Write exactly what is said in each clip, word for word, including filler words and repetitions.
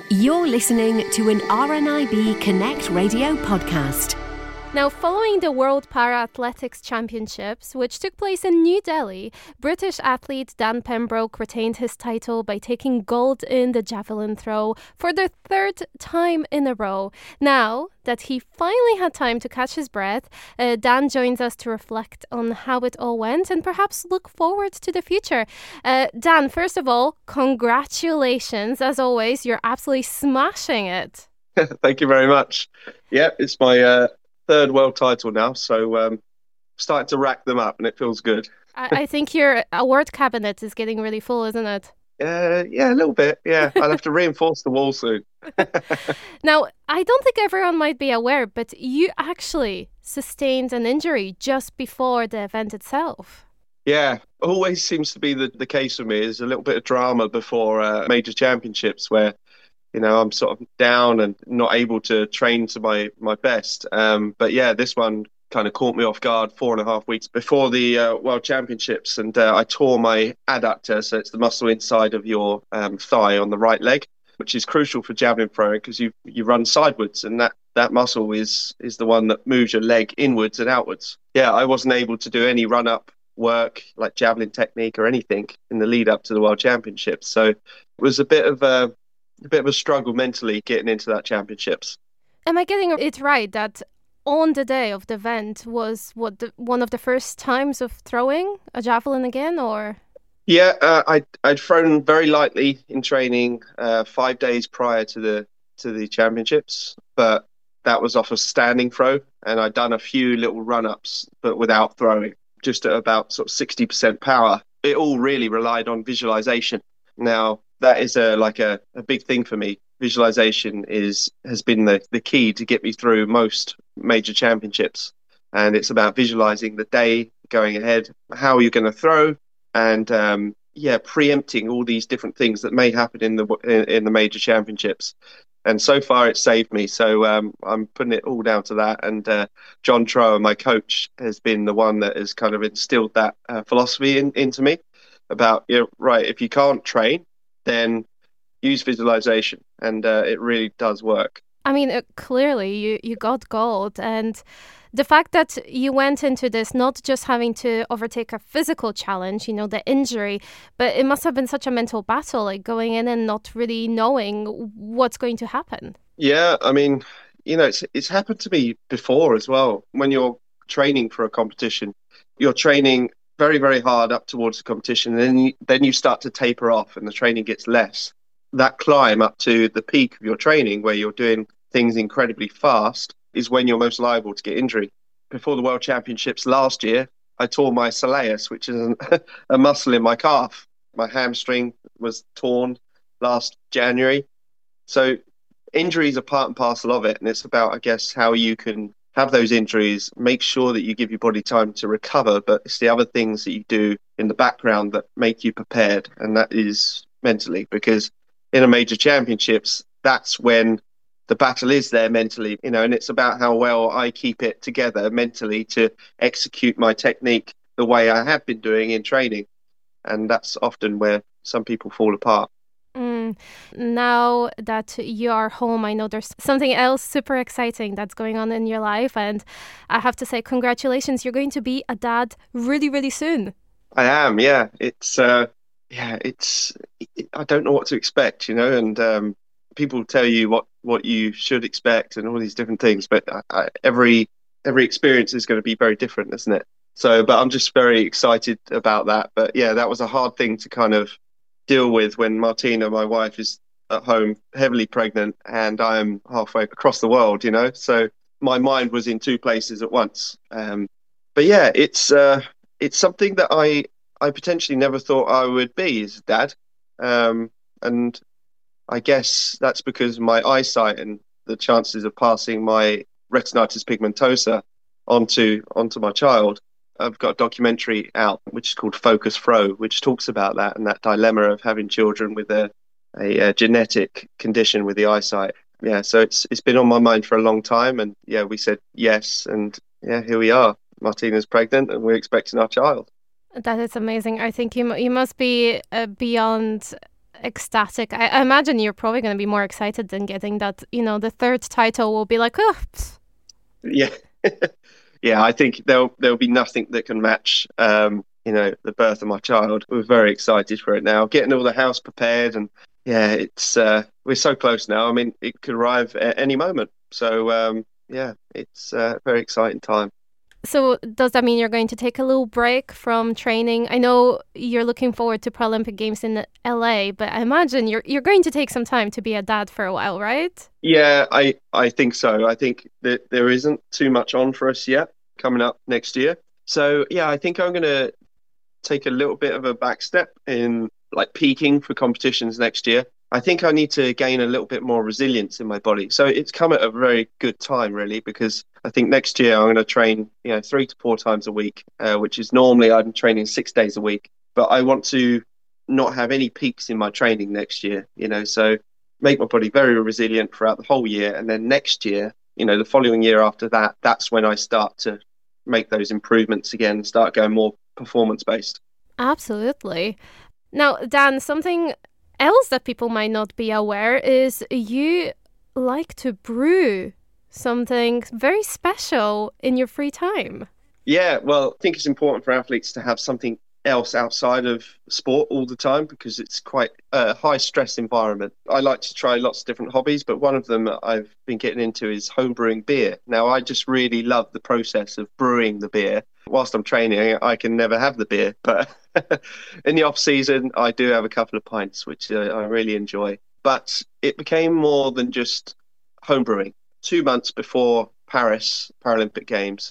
You're listening to an R N I B Connect radio podcast. Now, following the World Para-Athletics Championships, which took place in New Delhi, British athlete Dan Pembroke retained his title by taking gold in the javelin throw for the third time in a row. Now that he finally had time to catch his breath, uh, Dan joins us to reflect on how it all went and perhaps look forward to the future. Uh, Dan, first of all, congratulations. As always, you're absolutely smashing it. Thank you very much. Yeah, it's my... Uh... third world title now, so um starting to rack them up and it feels good. I, I think your award cabinet is getting really full, isn't it? Uh, yeah, a little bit, yeah. I'll have to reinforce the wall soon. Now, I don't think everyone might be aware, but you actually sustained an injury just before the event itself. Yeah, always seems to be the, the case for me. There's a little bit of drama before uh, major championships where you know, I'm sort of down and not able to train to my, my best. Um, but yeah, this one kind of caught me off guard four and a half weeks before the uh, World Championships. And uh, I tore my adductor, so it's the muscle inside of your um, thigh on the right leg, which is crucial for javelin throwing because you you run sidewards, and that, that muscle is, is the one that moves your leg inwards and outwards. Yeah, I wasn't able to do any run-up work like javelin technique or anything in the lead up to the World Championships. So it was a bit of a a bit of a struggle mentally getting into that championships. Am I getting it right that on the day of the event was what the, one of the first times of throwing a javelin again, or? Yeah, uh, I I'd thrown very lightly in training uh, five days prior to the to the championships, but that was off a standing throw, and I'd done a few little run-ups, but without throwing, just at about sort of sixty percent power. It all really relied on visualization. Now, that is a like a, a big thing for me. Visualization is has been the, the key to get me through most major championships. And it's about visualizing the day going ahead, how you're going to throw, and um, yeah, preempting all these different things that may happen in the in, in the major championships. And so far, it's saved me. So um, I'm putting it all down to that. And uh, John Trower, my coach, has been the one that has kind of instilled that uh, philosophy in, into me about, you know, right, if you can't train, then use visualization, and uh, it really does work. I mean, uh, clearly you, you got gold, and the fact that you went into this not just having to overtake a physical challenge, you know, the injury, but it must have been such a mental battle, like going in and not really knowing what's going to happen. Yeah, I mean, you know, it's it's happened to me before as well. When you're training for a competition, you're training very, very hard up towards the competition, and then you, then you start to taper off and the training gets less. That climb up to the peak of your training where you're doing things incredibly fast is when you're most liable to get injury. Before the World Championships last year, I tore my soleus, which is an, a muscle in my calf. My hamstring was torn last January. So injuries are part and parcel of it, and it's about, I guess, how you can have those injuries, make sure that you give your body time to recover, but it's the other things that you do in the background that make you prepared, and that is mentally, because in a major championships, that's when the battle is there mentally, you know, and it's about how well I keep it together mentally to execute my technique the way I have been doing in training, and that's often where some people fall apart. Mm. Now that you are home, I know there's something else super exciting that's going on in your life, and I have to say congratulations. You're going to be a dad really, really soon. I am, yeah. It's, uh, yeah, it's, it, I don't know what to expect, you know, and um, people tell you what, what you should expect and all these different things, but I, I, every every experience is going to be very different, isn't it? So, but I'm just very excited about that. But yeah, that was a hard thing to kind of deal with when Martina, my wife, is at home heavily pregnant and I'm halfway across the world, you know, so my mind was in two places at once. Um, but yeah, it's uh, it's something that I I potentially never thought I would be as a dad. Um, and I guess that's because my eyesight and the chances of passing my retinitis pigmentosa onto onto my child. I've got a documentary out which is called Focus Throw, which talks about that and that dilemma of having children with a, a, a genetic condition with the eyesight. Yeah, so it's it's been on my mind for a long time, and yeah, we said yes, and yeah, here we are. Martina's pregnant, and we're expecting our child. That is amazing. I think you you must be uh, beyond ecstatic. I, I imagine you're probably going to be more excited than getting that, you know, the third title will be like, oh. Pfft. Yeah. Yeah, I think there'll there'll be nothing that can match, um, you know, the birth of my child. We're very excited for it now. Getting all the house prepared, and yeah, it's uh, we're so close now. I mean, it could arrive at any moment. So um, yeah, it's a very exciting time. So does that mean you're going to take a little break from training? I know you're looking forward to Paralympic Games in L A, but I imagine you're you're going to take some time to be a dad for a while, right? Yeah, I, I think so. I think that there isn't too much on for us yet coming up next year. So yeah, I think I'm going to take a little bit of a back step in like peaking for competitions next year. I think I need to gain a little bit more resilience in my body. So it's come at a very good time, really, because I think next year I'm going to train, you know, three to four times a week, uh, which is normally I'm training six days a week. But I want to not have any peaks in my training next year, you know, so make my body very resilient throughout the whole year. And then next year, you know, the following year after that, that's when I start to make those improvements again, start going more performance-based. Absolutely. Now, Dan, something else that people might not be aware is you like to brew something very special in your free time. Yeah, well, I think it's important for athletes to have something else outside of sport all the time because it's quite a high stress environment. I like to try lots of different hobbies, but one of them I've been getting into is home brewing beer. Now, I just really love the process of brewing the beer. Whilst I'm training, I can never have the beer, but in the off season, I do have a couple of pints, which uh, I really enjoy. But it became more than just home brewing. Two months before Paris Paralympic Games,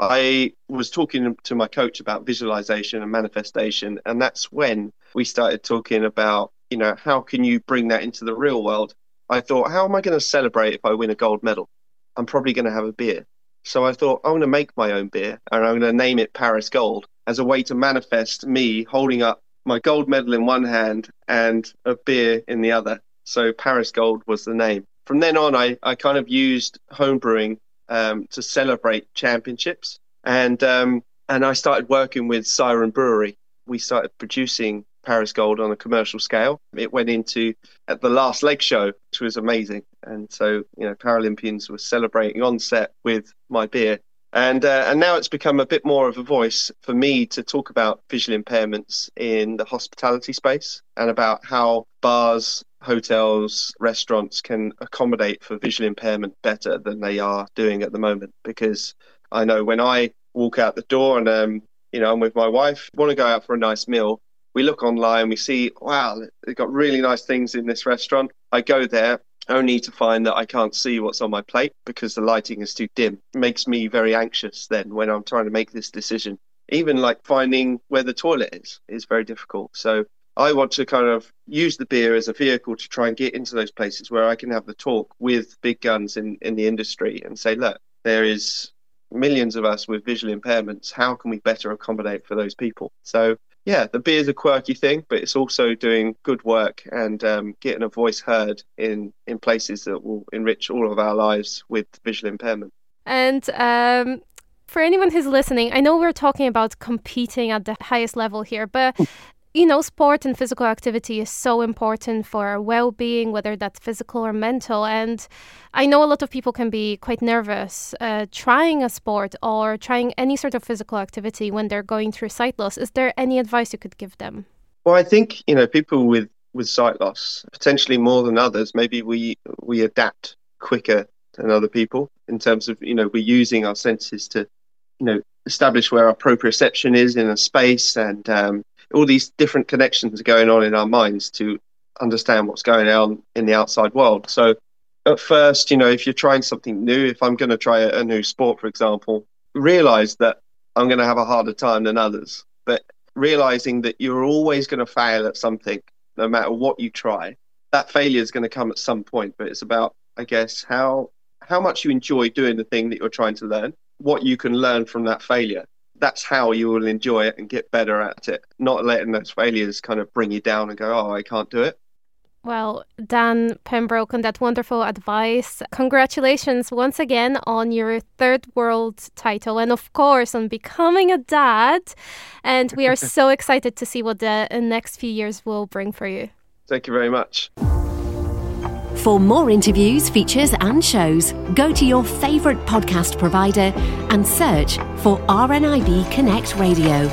I was talking to my coach about visualization and manifestation, and that's when we started talking about, you know, how can you bring that into the real world? I thought, how am I going to celebrate if I win a gold medal? I'm probably going to have a beer. So I thought, I'm going to make my own beer, and I'm going to name it Paris Gold as a way to manifest me holding up my gold medal in one hand and a beer in the other. So Paris Gold was the name. From then on, I, I kind of used home brewing Um, to celebrate championships. And um, and I started working with Siren Brewery. We started producing Paris Gold on a commercial scale. It went into at the last leg show, which was amazing. And so, you know, Paralympians were celebrating on set with my beer. And uh, and now it's become a bit more of a voice for me to talk about visual impairments in the hospitality space and about how bars, hotels, restaurants can accommodate for visual impairment better than they are doing at the moment. Because I know when I walk out the door and, um, you know, I'm with my wife, want to go out for a nice meal, we look online, we see, wow, they've got really nice things in this restaurant. I go there only to find that I can't see what's on my plate because the lighting is too dim. It makes me very anxious then when I'm trying to make this decision. Even like finding where the toilet is is very difficult. So I want to kind of use the beer as a vehicle to try and get into those places where I can have the talk with big guns in, in the industry and say, look, there is millions of us with visual impairments. How can we better accommodate for those people? So yeah, the beer is a quirky thing, but it's also doing good work and um, getting a voice heard in, in places that will enrich all of our lives with visual impairment. And um, for anyone who's listening, I know we're talking about competing at the highest level here, but you know, sport and physical activity is so important for our well-being, whether that's physical or mental. And I know a lot of people can be quite nervous uh, trying a sport or trying any sort of physical activity when they're going through sight loss. Is there any advice you could give them? Well, I think, you know, people with, with sight loss, potentially more than others, maybe we we adapt quicker than other people in terms of, you know, we're using our senses to, you know, establish where our proprioception is in a space and um, all these different connections are going on in our minds to understand what's going on in the outside world. So at first, you know, if you're trying something new, if I'm going to try a, a new sport, for example, realize that I'm going to have a harder time than others. But realizing that you're always going to fail at something, no matter what you try, that failure is going to come at some point. But it's about, I guess, how how much you enjoy doing the thing that you're trying to learn, what you can learn from that failure. That's how you will enjoy it and get better at it, not letting those failures kind of bring you down and go, oh, I can't do it. Well, Dan Pembroke, on that wonderful advice. Congratulations once again on your third world title and, of course, on becoming a dad. And we are so excited to see what the next few years will bring for you. Thank you very much. For more interviews, features and shows, go to your favourite podcast provider and search for R N I B Connect Radio.